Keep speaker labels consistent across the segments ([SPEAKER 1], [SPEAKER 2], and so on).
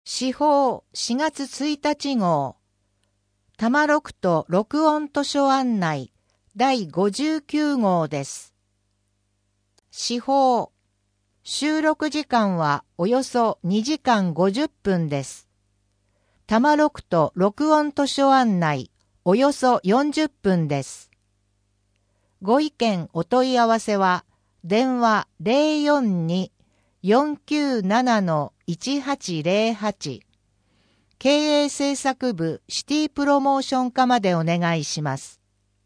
[SPEAKER 1] 司法4月1日号、多摩録と録音図書案内第59号です。司法、収録時間はおよそ2時間50分です。多摩録と録音図書案内およそ40分です。ご意見お問い合わせは電話042-497-1808経営制作部シティプロモーション課までお願いします。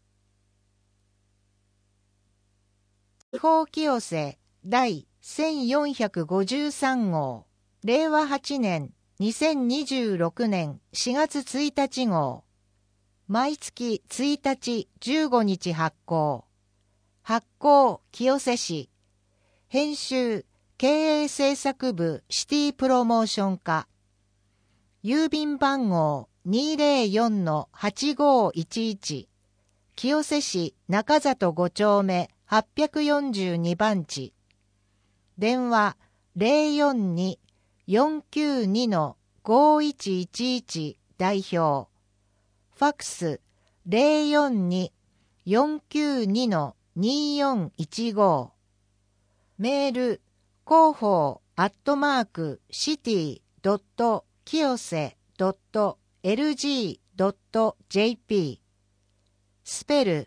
[SPEAKER 1] 司法清瀬第1453号令和8年2026年4月1日号毎月1日15日発行清瀬市編集経営制作部シティプロモーション課郵便番号 204-8511 清瀬市中里5丁目842番地電話 042-492-5111 代表ファックス 042-492-2415 メール広報@city.kiyose.lg.jp スペル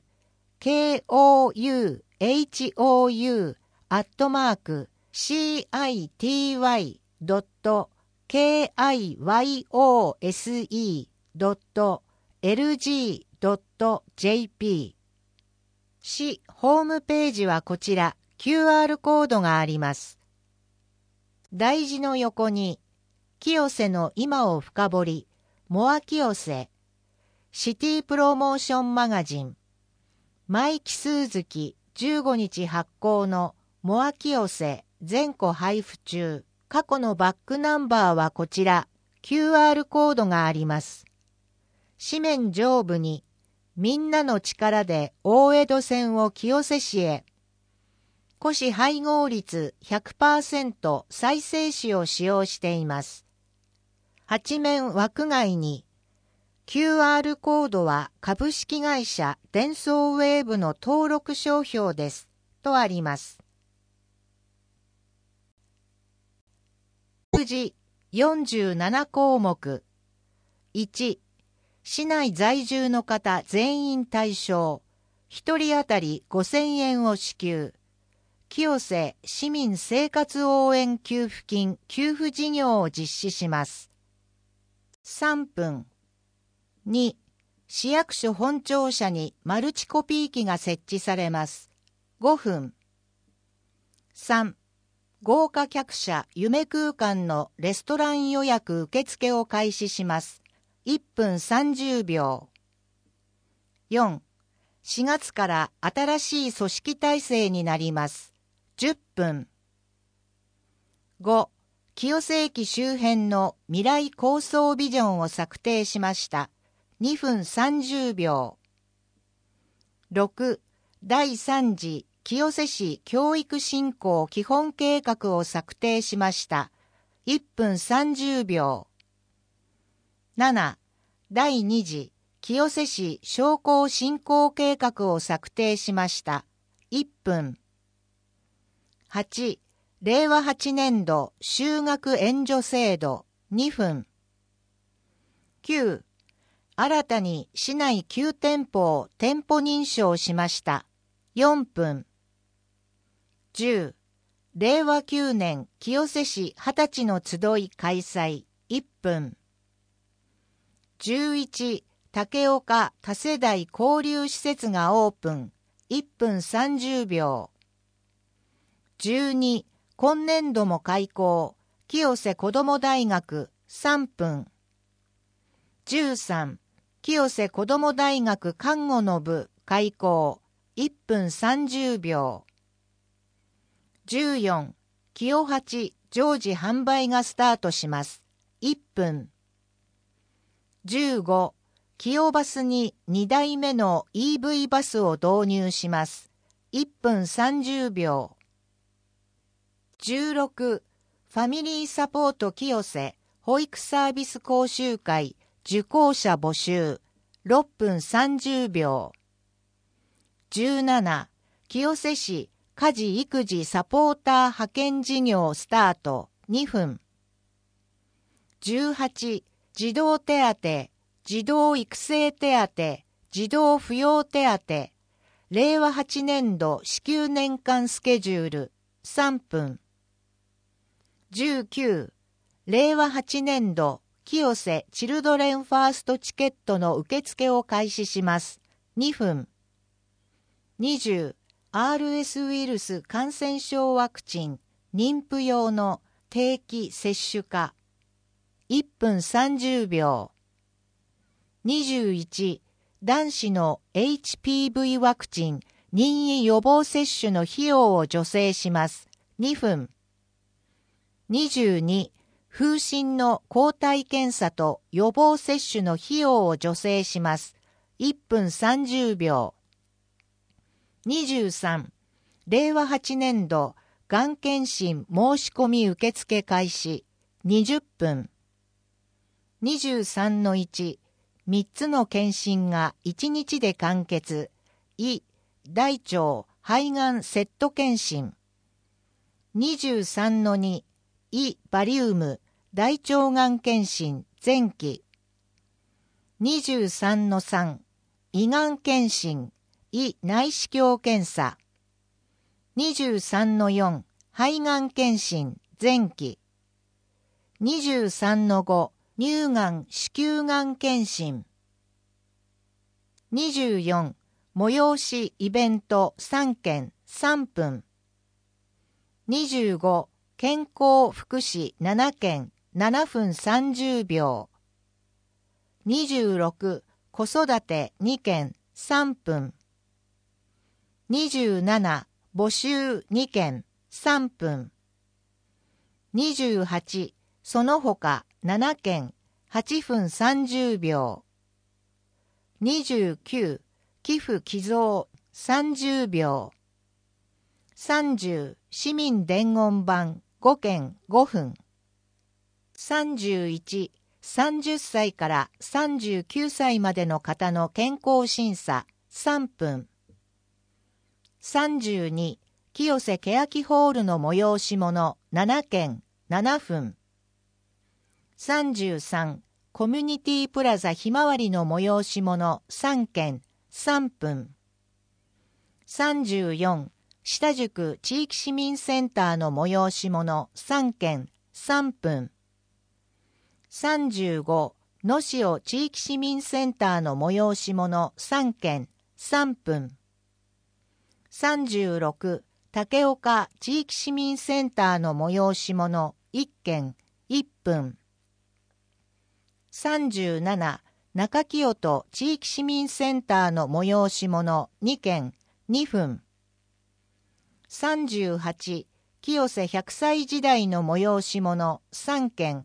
[SPEAKER 1] KOUHOU@city.kiyose.lg.jp 市ホームページはこちら QR コードがあります。題字の横に清瀬の今を深掘りモア清瀬シティプロモーションマガジン毎期数月15日発行のモア清瀬全個配布中過去のバックナンバーはこちら QR コードがあります。紙面上部にみんなの力で大江戸線を清瀬市へ古紙配合率 100% 再生紙を使用しています。8面枠外に QR コードは株式会社デンソーウェーブの登録商標ですとあります。数字47項目1、市内在住の方全員対象1人当たり5000円を支給清瀬市民生活応援給付金給付事業を実施します。3分。2、市役所本庁舎にマルチコピー機が設置されます。5分。3、豪華客車夢空間のレストラン予約受付を開始します。1分30秒。4、4月から新しい組織体制になります。10分。5、清瀬駅周辺の未来構想ビジョンを策定しました。2分30秒。6、第3次清瀬市教育振興基本計画を策定しました。1分30秒。7、第2次清瀬市商工振興計画を策定しました。1分。8、令和8年度就学援助制度2分。9、新たに市内9店舗を店舗認証しました。4分。10、令和9年清瀬市20歳の集い開催1分。11、竹岡多世代交流施設がオープン1分30秒。12、今年度も開校清瀬こども大学3分。13、清瀬こども大学看護の部開校1分30秒。14、清八常時販売がスタートします。1分。15、清バスに2台目の EV バスを導入します。1分30秒。16、ファミリーサポート清瀬保育サービス講習会受講者募集6分30秒。17、清瀬市家事育児サポーター派遣事業スタート2分。18、児童手当、児童育成手当、児童扶養手当、令和8年度支給年間スケジュール3分。19、令和8年度清瀬チルドレンファーストチケットの受付を開始します2分。20、RS ウイルス感染症ワクチン妊婦用の定期接種化1分30秒。21、男子の HPV ワクチン任意予防接種の費用を助成します2分。22、風疹の抗体検査と予防接種の費用を助成します1分30秒。23、令和8年度がん検診申し込み受付開始20分。23-1、3つの検診が1日で完結。胃、大腸、肺がんセット検診。23-2、胃バリウム、大腸がん検診前期。23-3、胃がん検診、胃内視鏡検査。23-4、肺がん検診前期。23-5、乳がん子宮がん検診。24、催しイベント3件3分。25、健康福祉7件7分30秒。26、子育て2件3分。27、募集2件3分。28、その他7件8分30秒。29、寄付寄贈30秒。30、市民伝言板5件5分。31、30歳から39歳までの方の健康審査3分。32、清瀬欅ホールの催し物7件7分。33、コミュニティプラザひまわりの催し物3件3分。34、下宿地域市民センターの催し物3件3分。35、野潮地域市民センターの催し物3件3分。36、竹岡地域市民センターの催し物1件1分。37、中清戸地域市民センターの催し物2件2分。38、清瀬100歳時代の催し物3件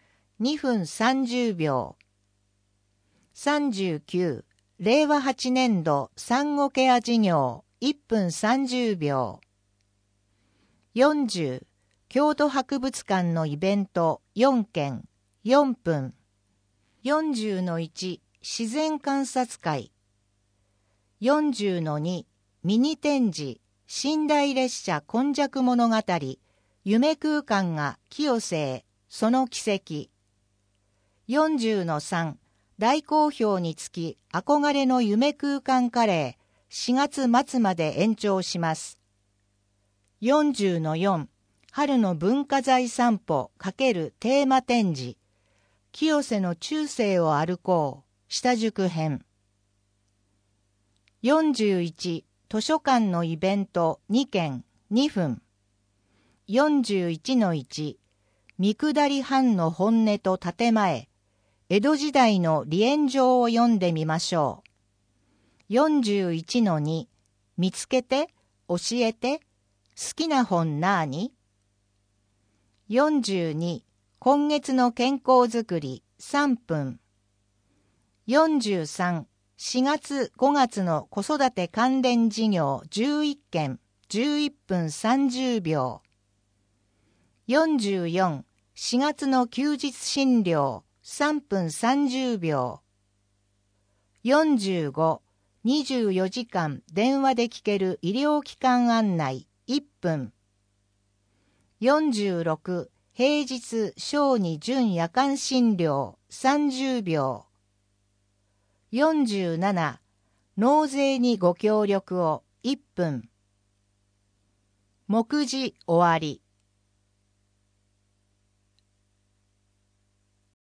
[SPEAKER 1] 2分30秒。39、令和8年度産後ケア事業1分30秒。40、郷土博物館のイベント4件4分。40-1、自然観察会。40-2、ミニ展示寝台列車今昔物語夢空間が清瀬へその奇跡。40-3、大好評につき憧れの夢空間カレー4月末まで延長します。40-4、春の文化財散歩×テーマ展示清瀬の中世を歩こう下宿編。41、図書館のイベント2件2分。41-1、三下り藩の本音と建前江戸時代の離縁状を読んでみましょう。41-2、見つけて教えて好きな本なーに。42、今月の健康づくり3分。43、4月5月の子育て関連事業11件11分30秒。44、 4月の休日診療3分30秒。45、24時間電話で聞ける医療機関案内1分。46、平日小児準夜間診療30秒。47、納税にご協力を1分。目次終わり。